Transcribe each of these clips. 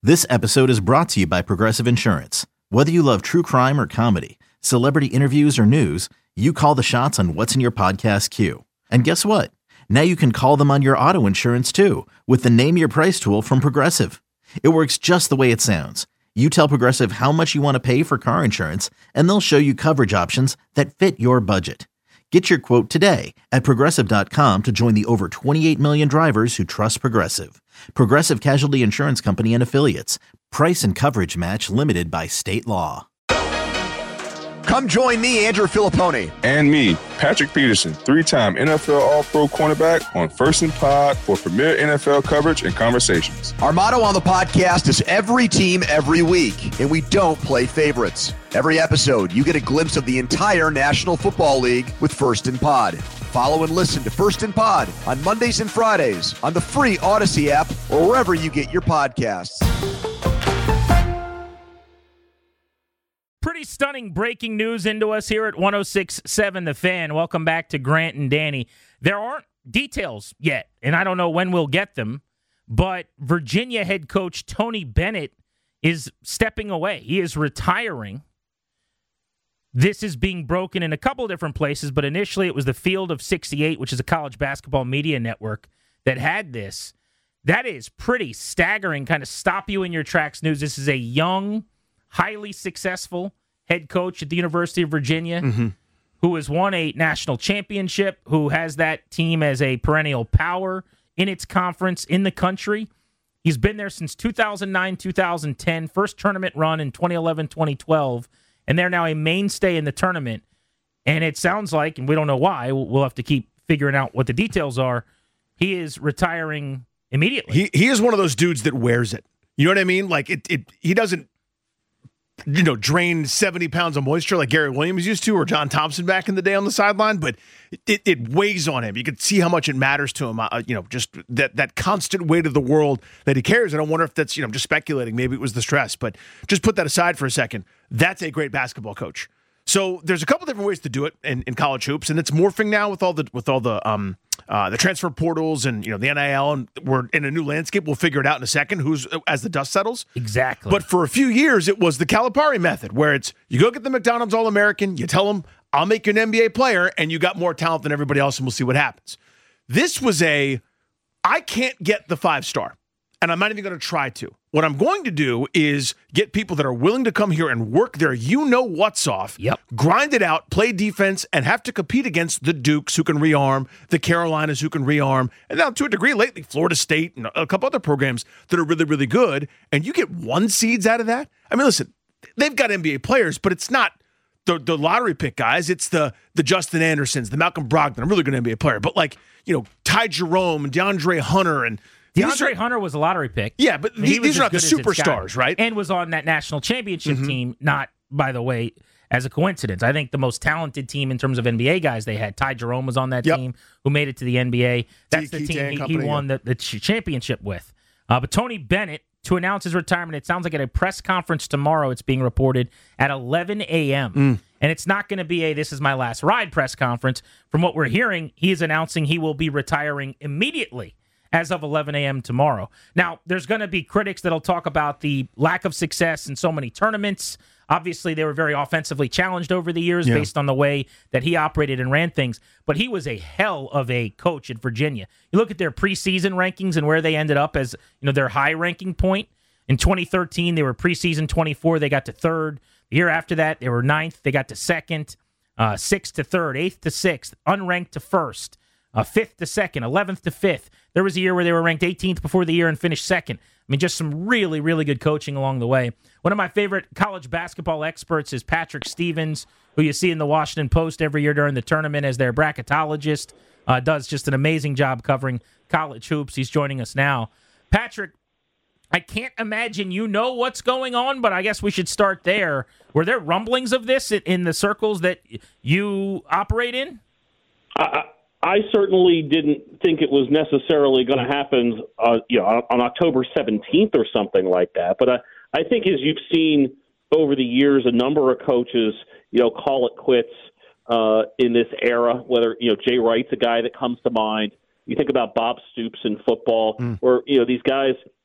This episode is brought to you by Progressive Insurance. Whether you love true crime or comedy, celebrity interviews or news, you call the shots on what's in your podcast queue. And guess what? Now you can call them on your auto insurance too with the Name Your Price tool from Progressive. It works just the way it sounds. You tell Progressive how much you want to pay for car insurance, and they'll show you coverage options that fit your budget. Get your quote today at Progressive.com to join the over 28 million drivers who trust Progressive. Progressive Casualty Insurance Company and Affiliates. Price and coverage match limited by state law. Come join me, Andrew Filippone. And me, Patrick Peterson, 3-time NFL All-Pro cornerback on First and Pod for premier NFL coverage and conversations. Our motto on the podcast is every team, every week, and we don't play favorites. Every episode, you get a glimpse of the entire National Football League with First and Pod. Follow and listen to First and Pod on Mondays and Fridays on the free Odyssey app or wherever you get your podcasts. Pretty stunning breaking news into us here at 106.7 The Fan. Welcome back to Grant and Danny. There aren't details yet, and I don't know when we'll get them, but Virginia head coach Tony Bennett is stepping away. He is retiring. This is being broken in a couple of different places, but initially it was the Field of 68, which is a college basketball media network, that had this. That is pretty staggering, kind of stop you in your tracks news. This is a young, highly successful head coach at the University of Virginia who has won a national championship, who has that team as a perennial power in its conference in the country. He's been there since 2009, 2010, first tournament run in 2011, 2012, and they're now a mainstay in the tournament. And it sounds like, and we don't know why, we'll have to keep figuring out what the details are, he is retiring immediately. He is one of those dudes that wears it. You know what I mean? Like, he doesn't, drain 70 pounds of moisture like Gary Williams used to, or John Thompson back in the day on the sideline, but it weighs on him. You can see how much it matters to him, just that constant weight of the world that he carries. I don't wonder if that's, just speculating. Maybe it was the stress, but just put that aside for a second. That's a great basketball coach. So there's a couple different ways to do it in college hoops, and it's morphing now with all the transfer portals and the NIL, and we're in a new landscape. We'll figure it out in a second. As the dust settles, exactly. But for a few years, it was the Calipari method, where it's you go get the McDonald's All-American, you tell them I'll make you an NBA player, and you got more talent than everybody else, and we'll see what happens. This was I can't get the 5-star, and I'm not even going to try to. What I'm going to do is get people that are willing to come here and work their what's off, grind it out, play defense, and have to compete against the Dukes who can rearm, the Carolinas who can rearm, and now to a degree lately, Florida State and a couple other programs that are really, really good, and you get 1 seeds out of that? I mean, listen, they've got NBA players, but it's not the lottery pick guys. It's the Justin Andersons, the Malcolm Brogdon. I'm really good NBA player, but Ty Jerome and DeAndre Hunter and DeAndre Hunter was a lottery pick. Yeah, but these are not the superstars, right? And was on that national championship team, not, by the way, as a coincidence. I think the most talented team in terms of NBA guys they had. Ty Jerome was on that team who made it to the NBA. That's the team he won the championship with. But Tony Bennett, to announce his retirement, it sounds like at a press conference tomorrow, it's being reported at 11 a.m. And it's not going to be this is my last ride press conference. From what we're hearing, he is announcing he will be retiring immediately as of 11 a.m. tomorrow. Now, there's going to be critics that'll talk about the lack of success in so many tournaments. Obviously, they were very offensively challenged over the years based on the way that he operated and ran things. But he was a hell of a coach at Virginia. You look at their preseason rankings and where they ended up as their high ranking point. In 2013, they were preseason 24. They got to 3rd. The year after that, they were 9th. They got to 2nd, 6th to 3rd, 8th to 6th, unranked to 1st. 5th to 2nd, 11th to 5th. There was a year where they were ranked 18th before the year and finished 2nd. I mean, just some really, really good coaching along the way. One of my favorite college basketball experts is Patrick Stevens, who you see in the Washington Post every year during the tournament as their bracketologist. Does just an amazing job covering college hoops. He's joining us now. Patrick, I can't imagine what's going on, but I guess we should start there. Were there rumblings of this in the circles that you operate in? I certainly didn't think it was necessarily going to happen, on October 17th or something like that. But I think, as you've seen over the years, a number of coaches, call it quits in this era. Whether Jay Wright's a guy that comes to mind. You think about Bob Stoops in football, where these guys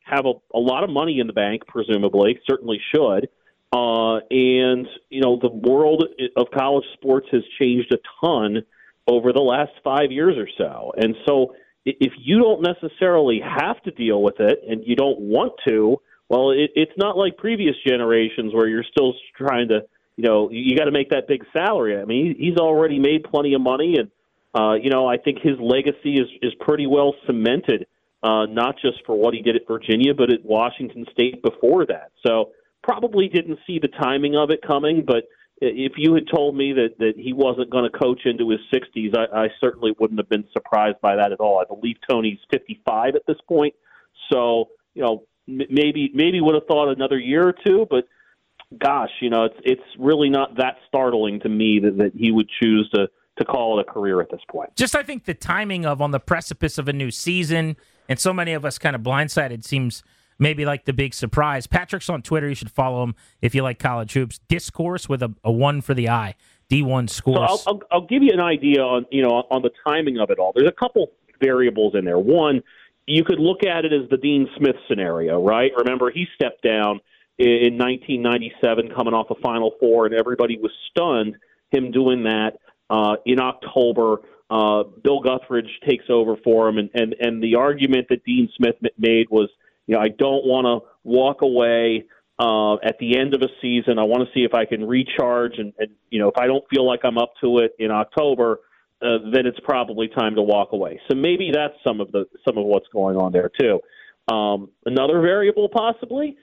have a lot of money in the bank, presumably, certainly should. And, the world of college sports has changed a ton over the last 5 years or so. And so if you don't necessarily have to deal with it and you don't want to, well, it's not like previous generations where you're still trying to, you got to make that big salary. I mean, he's already made plenty of money, and, I think his legacy is pretty well cemented, not just for what he did at Virginia, but at Washington State before that. So probably didn't see the timing of it coming, but if you had told me that he wasn't going to coach into his 60s, I certainly wouldn't have been surprised by that at all. I believe Tony's 55 at this point, so maybe would have thought another year or two, but gosh, it's really not that startling to me that he would choose to call it a career at this point. Just I think the timing of on the precipice of a new season, and so many of us kind of blindsided, seems maybe like the big surprise. Patrick's on Twitter. You should follow him if you like college hoops. Discourse with a one for the eye. D1 scores. So I'll give you an idea on the timing of it all. There's a couple variables in there. One, you could look at it as the Dean Smith scenario, right? Remember, he stepped down in 1997 coming off a Final Four, and everybody was stunned him doing that in October. Bill Guthridge takes over for him, and the argument that Dean Smith made was, I don't want to walk away at the end of a season. I want to see if I can recharge, and if I don't feel like I'm up to it in October, then it's probably time to walk away. So maybe that's some of what's going on there too. Another variable possibly,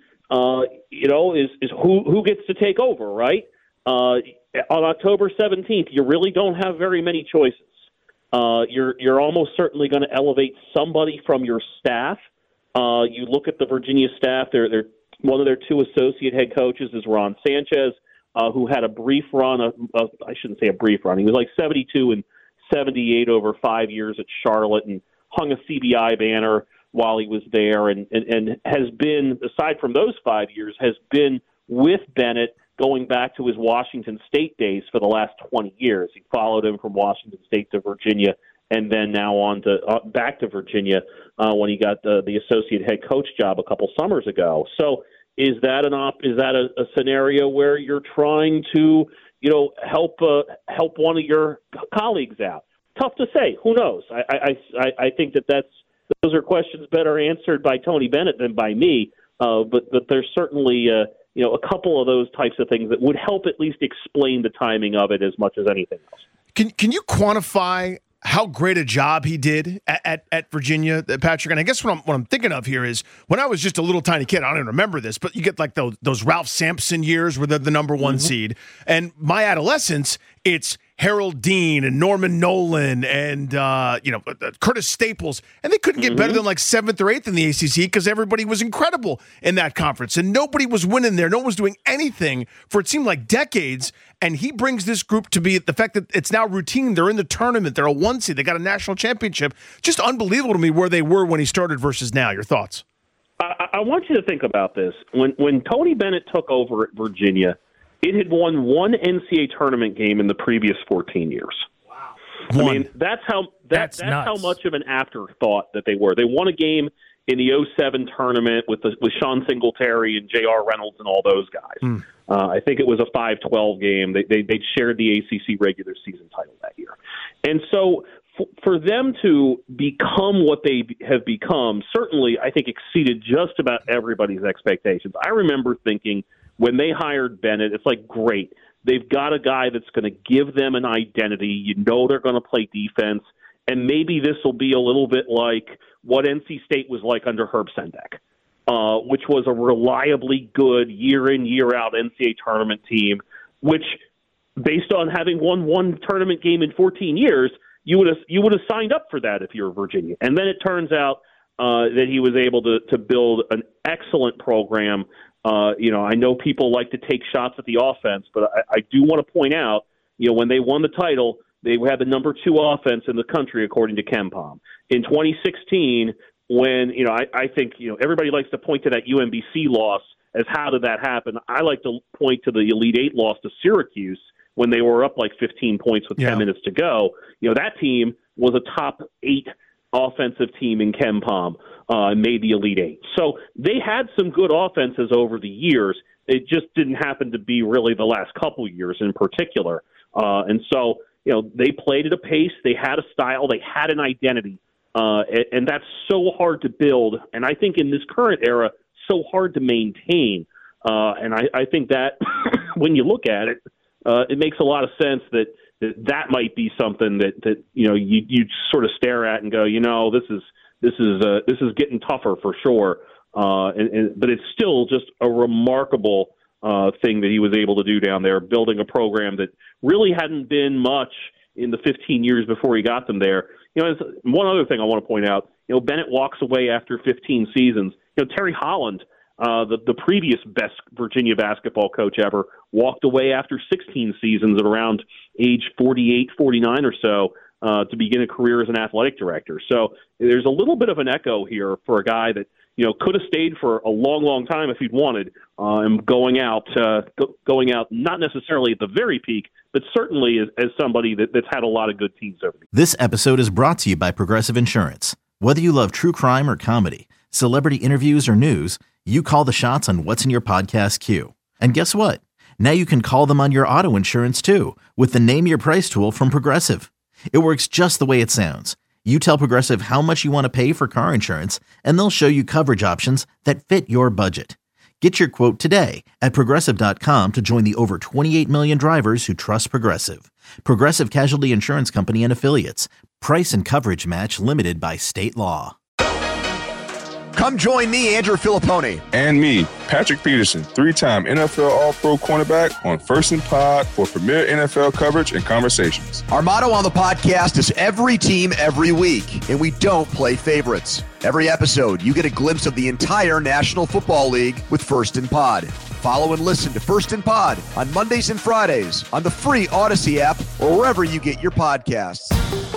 is who gets to take over, right? On October 17th, you really don't have very many choices. You're almost certainly going to elevate somebody from your staff. You look at the Virginia staff; they're one of their two associate head coaches is Ron Sanchez, who had a brief run. I shouldn't say a brief run. He was like 72 and 78 over 5 years at Charlotte, and hung a CBI banner while he was there, and has been, aside from those 5 years, has been with Bennett going back to his Washington State days for the last 20 years. He followed him from Washington State to Virginia, and then now on to back to Virginia when he got the associate head coach job a couple summers ago. So is that a scenario where you're trying to help one of your colleagues out? Tough to say. Who knows? I think those are questions better answered by Tony Bennett than by me. But there's certainly a couple of those types of things that would help at least explain the timing of it as much as anything else. Can you quantify how great a job he did at Virginia, Patrick? And I guess what I'm thinking of here is when I was just a little tiny kid, I don't even remember this, but you get like those Ralph Sampson years where they're the number one seed. And my adolescence, it's Harold Dean and Norman Nolan and Curtis Staples, and they couldn't get better than like 7th or 8th in the ACC because everybody was incredible in that conference, and nobody was winning there. No one was doing anything for it seemed like decades, and he brings this group to be the fact that it's now routine. They're in the tournament. They're a 1 seed. They got a national championship. Just unbelievable to me where they were when he started versus now. Your thoughts? I want you to think about this. When Tony Bennett took over at Virginia, it had won one NCAA tournament game in the previous 14 years. Wow. I mean, that's how much of an afterthought that they were. They won a game in the 2007 tournament with Sean Singletary and J.R. Reynolds and all those guys. I think it was a 5-12 game. They shared the ACC regular season title that year. And so for them to become what they have become, certainly I think exceeded just about everybody's expectations. I remember thinking, when they hired Bennett, it's like, great. They've got a guy that's going to give them an identity. They're going to play defense. And maybe this will be a little bit like what NC State was like under Herb Sendek, which was a reliably good year-in, year-out NCAA tournament team, which, based on having won one tournament game in 14 years, you would have signed up for that if you were Virginia. And then it turns out that he was able to build an excellent program. I know people like to take shots at the offense, but I do want to point out, when they won the title, they had the number 2 offense in the country, according to KenPom. In 2016, when, I think, everybody likes to point to that UMBC loss as how did that happen. I like to point to the Elite Eight loss to Syracuse when they were up like 15 points with 10 minutes to go. That team was a top 8 offensive team in KenPom, made the Elite Eight. So they had some good offenses over the years. It just didn't happen to be really the last couple years in particular. And so, they played at a pace. They had a style. They had an identity. And that's so hard to build. And I think in this current era, so hard to maintain. And I think that when you look at it, it makes a lot of sense that might be something that you sort of stare at and go, this is getting tougher for sure. But it's still just a remarkable thing that he was able to do down there, building a program that really hadn't been much in the 15 years before he got them there. One other thing I want to point out, Bennett walks away after 15 seasons. Terry Holland, the previous best Virginia basketball coach ever, walked away after 16 seasons at around age 48, 49 or so to begin a career as an athletic director. So there's a little bit of an echo here for a guy that could have stayed for a long, long time if he'd wanted, and going out not necessarily at the very peak, but certainly as somebody that's had a lot of good teams over the years. This episode is brought to you by Progressive Insurance. Whether you love true crime or comedy, celebrity interviews or news, you call the shots on what's in your podcast queue. And guess what? Now you can call them on your auto insurance too with the Name Your Price tool from Progressive. It works just the way it sounds. You tell Progressive how much you want to pay for car insurance, and they'll show you coverage options that fit your budget. Get your quote today at Progressive.com to join the over 28 million drivers who trust Progressive. Progressive Casualty Insurance Company and Affiliates. Price and coverage match limited by state law. Come join me, Andrew Filippone. And me, Patrick Peterson, 3-time NFL All-Pro cornerback on First and Pod for premier NFL coverage and conversations. Our motto on the podcast is every team, every week, and we don't play favorites. Every episode, you get a glimpse of the entire National Football League with First and Pod. Follow and listen to First and Pod on Mondays and Fridays on the free Odyssey app or wherever you get your podcasts.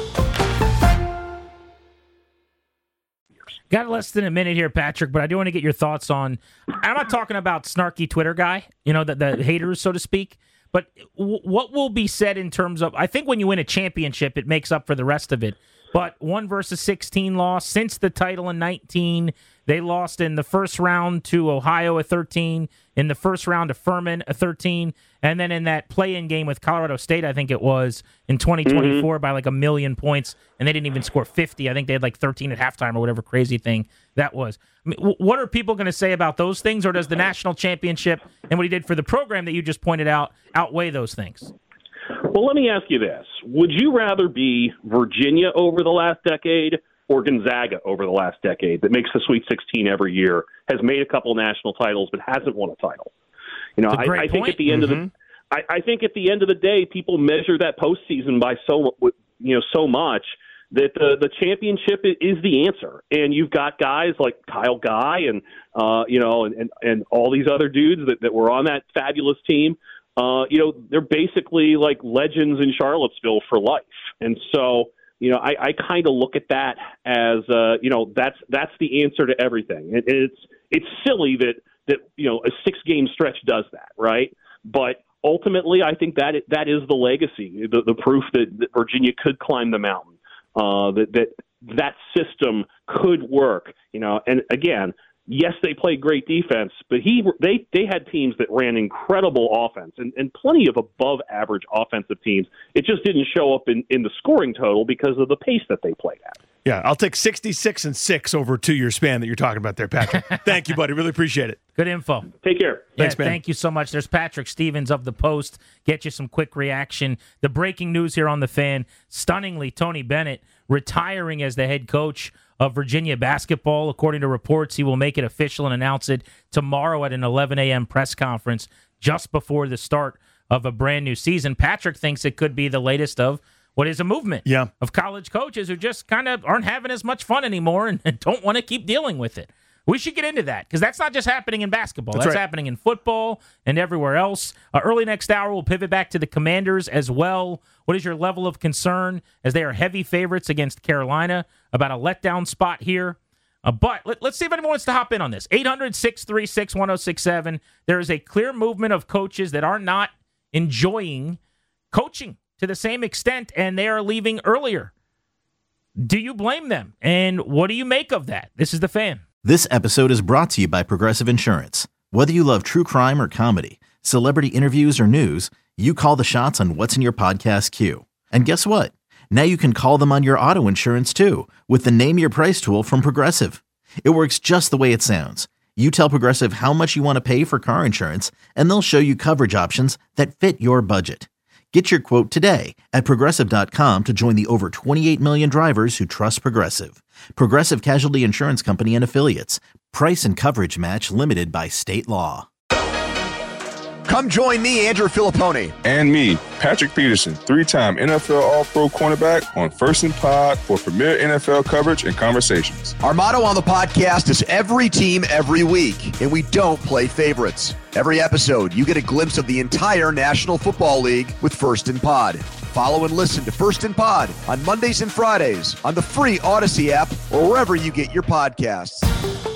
Got less than a minute here, Patrick, but I do want to get your thoughts on, I'm not talking about snarky Twitter guy, the haters, so to speak, but what will be said in terms of, I think when you win a championship, it makes up for the rest of it. But 1 versus 16 loss since the title in 19. They lost in the first round to Ohio at 13, in the first round to Furman at 13, and then in that play-in game with Colorado State, I think it was, in 2024 by like 1 million points, and they didn't even score 50. I think they had like 13 at halftime or whatever crazy thing that was. I mean, what are people going to say about those things, or does the national championship and what he did for the program that you just pointed out outweigh those things? Well, let me ask you this. Would you rather be Virginia over the last decade or Gonzaga over the last decade that makes the Sweet 16 every year, has made a couple national titles, but hasn't won a title? I think at the end of the I think at the end of the day, people measure that postseason by so much that the championship is the answer. And you've got guys like Kyle Guy and and all these other dudes that were on that fabulous team. They're basically like legends in Charlottesville for life. And so, I kind of look at that as, that's the answer to everything. And it's silly that a 6-game stretch does that, right? But ultimately, I think that is the legacy, the proof that Virginia could climb the mountain, that system could work, and again, yes, they played great defense, but they had teams that ran incredible offense and plenty of above-average offensive teams. It just didn't show up in the scoring total because of the pace that they played at. Yeah, I'll take 66-6 over a 2-year span that you're talking about there, Patrick. Thank you, buddy. Really appreciate it. Good info. Take care. Thanks, man. Thank you so much. There's Patrick Stevens of The Post. Get you some quick reaction. The breaking news here on The Fan, stunningly, Tony Bennett retiring as the head coach of Virginia basketball. According to reports, he will make it official and announce it tomorrow at an 11 a.m. press conference just before the start of a brand new season. Patrick thinks it could be the latest of what is a movement of college coaches who just kind of aren't having as much fun anymore and don't want to keep dealing with it. We should get into that because that's not just happening in basketball. That's happening in football and everywhere else. Early next hour, we'll pivot back to the Commanders as well. What is your level of concern as they are heavy favorites against Carolina? About a letdown spot here. But let's see if anyone wants to hop in on this. 800-636-1067. There is a clear movement of coaches that are not enjoying coaching to the same extent, and they are leaving earlier. Do you blame them? And what do you make of that? This is The Fan. This episode is brought to you by Progressive Insurance. Whether you love true crime or comedy, celebrity interviews or news, you call the shots on what's in your podcast queue. And guess what? Now you can call them on your auto insurance too with the Name Your Price tool from Progressive. It works just the way it sounds. You tell Progressive how much you want to pay for car insurance, and they'll show you coverage options that fit your budget. Get your quote today at Progressive.com to join the over 28 million drivers who trust Progressive. Progressive Casualty Insurance Company and Affiliates. Price and coverage match limited by state law. Come join me, Andrew Filippone. And me, Patrick Peterson, 3-time NFL All-Pro cornerback on First and Pod for premier NFL coverage and conversations. Our motto on the podcast is every team, every week, and we don't play favorites. Every episode, you get a glimpse of the entire National Football League with First and Pod. Follow and listen to First and Pod on Mondays and Fridays on the free Odyssey app or wherever you get your podcasts.